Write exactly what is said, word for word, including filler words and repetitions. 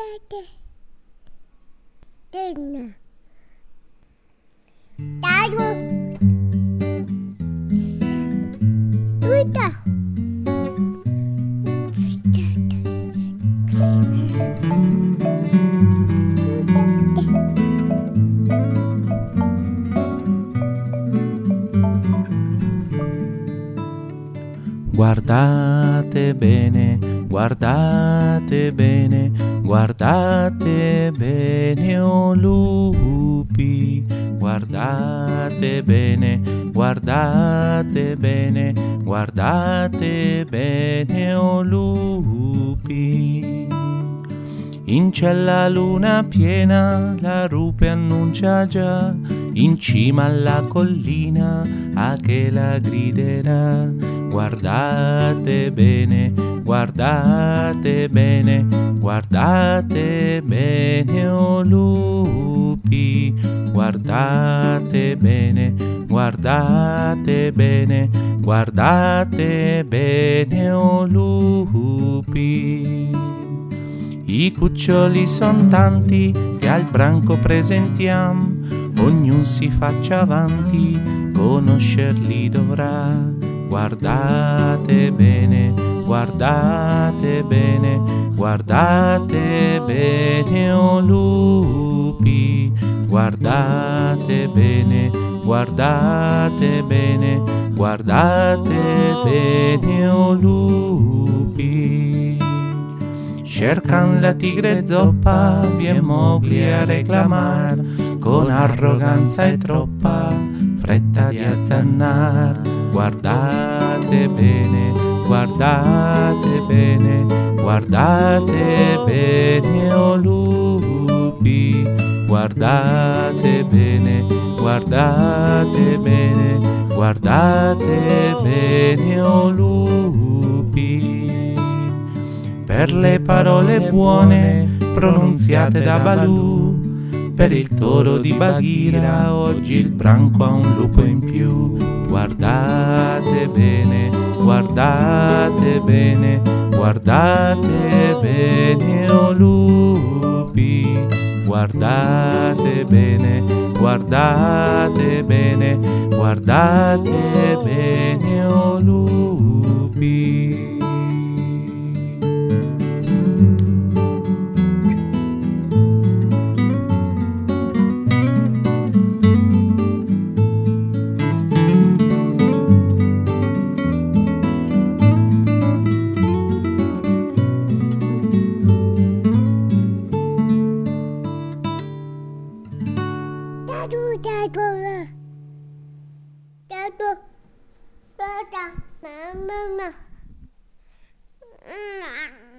guardate. Tenna. Tago. Tutta. Guardate bene, guardate bene, guardate bene, o lupi. Guardate bene, guardate bene, guardate bene, o lupi. In cielo la luna piena, la rupe annuncia già, in cima alla collina, a che la griderà. Guardate bene, guardate bene, guardate bene, o lupi. Guardate bene, guardate bene, guardate bene, o lupi. I cuccioli son tanti che al branco presentiam, ognun si faccia avanti, conoscerli dovrà. Guardate bene, guardate bene, guardate bene, o lupi. Guardate bene, guardate bene, guardate bene, o lupi. Cercan la tigre zoppa, vien Mowgli a reclamar, con arroganza e troppa fretta di azzannar. Guardate bene, guardate bene, guardate bene, o lupi. Guardate bene, guardate bene, guardate bene, o lupi. Per le parole buone pronunziate da Balù, per il toro di Bagheera oggi il branco ha un lupo in più. Guardate bene, guardate bene, guardate bene, o lupi. Guardate bene, guardate bene, guardate bene, o lupi. Dadu, dadu, dadu, dadu, mama, mama.